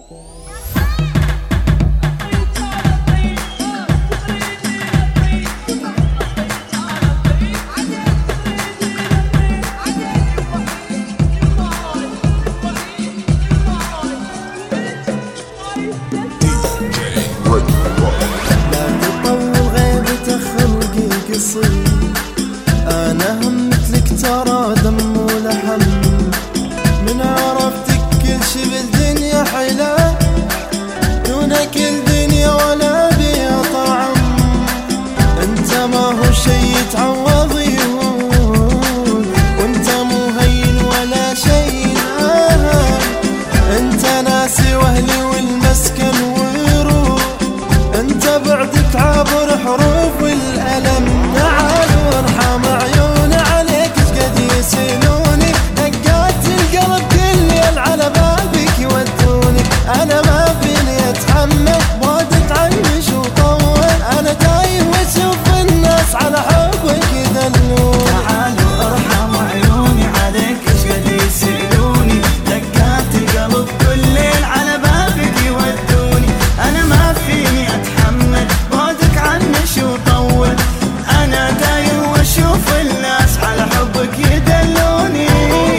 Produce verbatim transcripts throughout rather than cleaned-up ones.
أنا هم مثلك ترى دم ولحم، من عرفتك كل شي بالدنيا حلا، دونك الدنيا ولا بيها طعم. انت ما هو شي يتعوض يهون، وانت مو هين ولا شي أهم. انت ناسي واهلي والمسكن وروح، انت بعدك عابر حروف والألم. تعال وارحم عيوني عليك شقد يسألوني، دقات القلب كل ليل على بابك يودوني. انا ما فيني اتحمل بعدك عنش وطول، انا تايه واشوف الناس على حبك يدلون. تعال وارحم عيوني عليك شقد يسألوني، دقات القلب كل ليل على بابك يودوني. انا ما فيني اتحمل بعدك عنش وطول، انا تايه واشوف الناس على حبك يدلوني.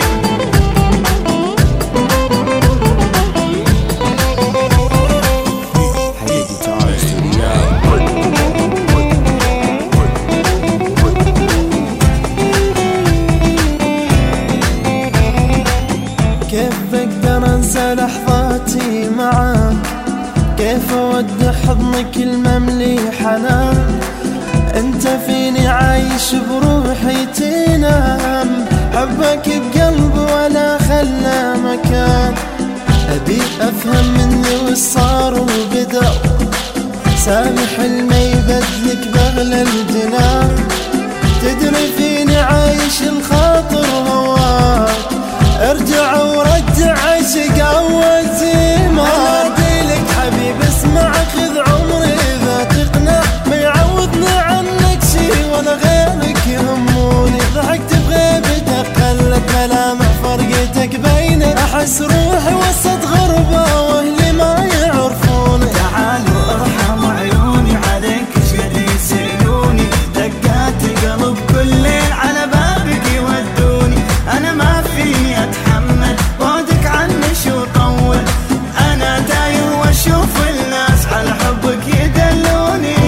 كيف بقدر انسى لحظاتي معاك، كيف اودع حضنك المملي حنان. انت فيني عايش بروحي تنام، حبك بقلبي ولا خلى مكان. ابي افهم مني وش صار وبدا، سامح حلمي يبدلك باغلى الجنان. تدري فيني عايش الخاطر هواك، ارجع ورجع عشق اول زمان. اناديلك حبيب اسمع خذ عمري اذا تقنع، ما يعوضني عنك شي ولا غيرك يهموني. ضحكت بغيبتك قلت ملامح فرقتك بيني، احس روحي وسط غربة واهلي ما يعرفوني. تعال وارحم عيوني عليك شقد يسألوني، دقات القلب كل ليل على بابك يودوني. انا ما فيني اتحمل بعدك عنش وطول، انا تايه واشوف الناس على حبك يدلوني.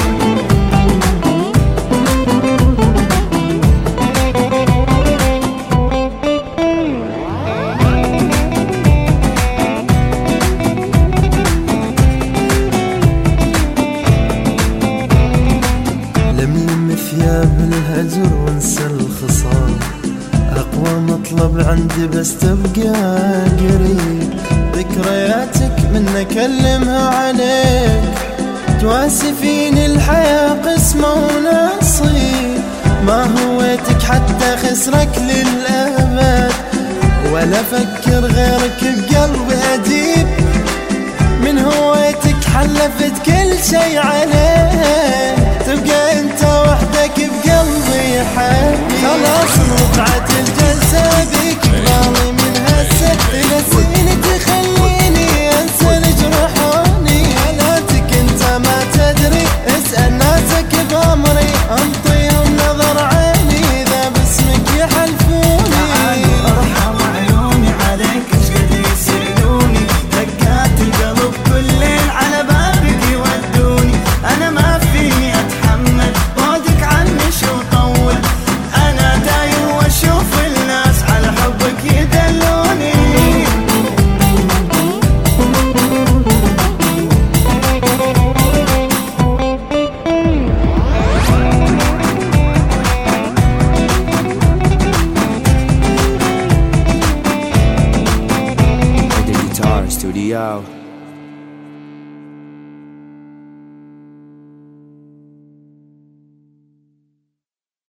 لملم ثياب الهجر وانسى الخصام، اقوى مطلب عندي بس تبقى قريب. ذكرياتك من اكلمها عليك، تواسي فيني الحياة قسمة ونصيب. ما هويتك حتى خسرك للأبد، ولا فكر غيرك بقلبي أجيب. من هويتك حلفت كل شي عليه، تبقى انت وحدك بقلبي يا حبيبي. خلاص وقعت الجلسة بيك بالي من هسه، تنسيني تخليني انسى الجرحوني. حالاتك انت ما تدري، اسأل ناسك بامري، انطيهم نظر عيني اذا باسمك يحلفوني. تعال وارحم عيوني عليك شقد يسألوني، دقات القلب كل ليل على بابك يودوني. انا ما فيني اتحمل بعدك عنش وطول، انا تايه واشوف الناس على حبك يدلوني. The Guitar Studio.